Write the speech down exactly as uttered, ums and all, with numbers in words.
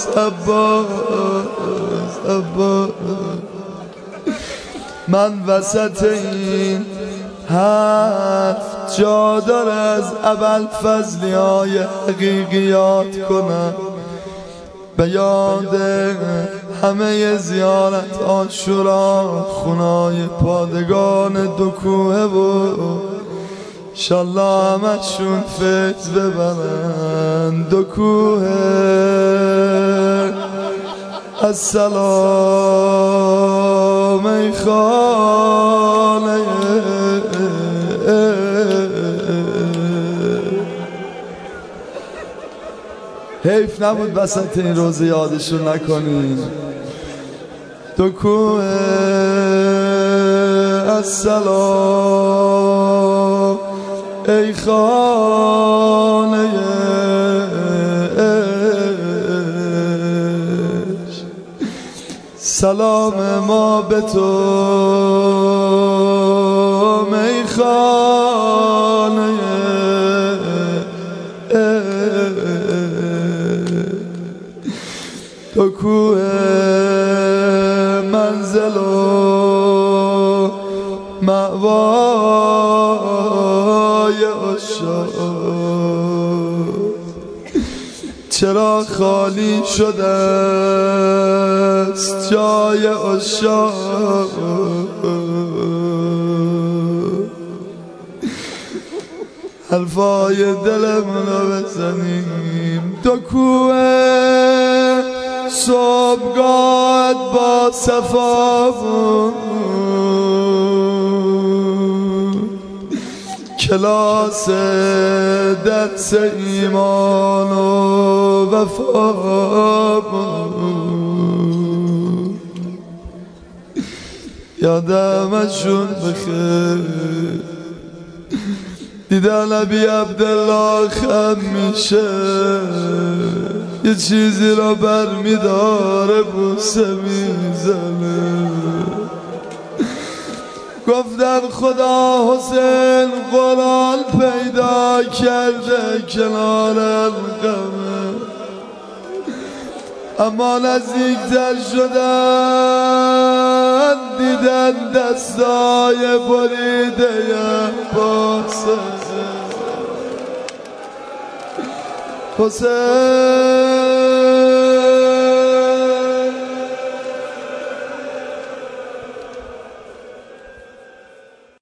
عباس عباس. من وسط این حرف جا داره از ابوالفضلی های حقیقیات کنم، به یاد همه زیارت عاشورا خونای پادگان دو کوه و انشالله همشون فیض ببرن دو کوه. السلام ای خانه حیف نبود وسط این روز یادشون نکنیم دو کوه. السلام ای خانه عشق، سلام ما به تو ای خانه دو کوه منزل و مأوای عشاق. چرا خالی شده است جای عشاق؟ حرفای دلمون رو بزنیم دو کوه. صبحگاهت با صفا بود، کلاس درس ایمان و وفا بود. یادمشون بخیر دیدن ابی عبدالله خم میشه، یه چیزی را بر میداره بوسه میزنه. گفتن خدا حسین قرآن پیدا کرده کنار القمه، اما نزدیکتر شدن دیدن دستای بریده عباسه. حسین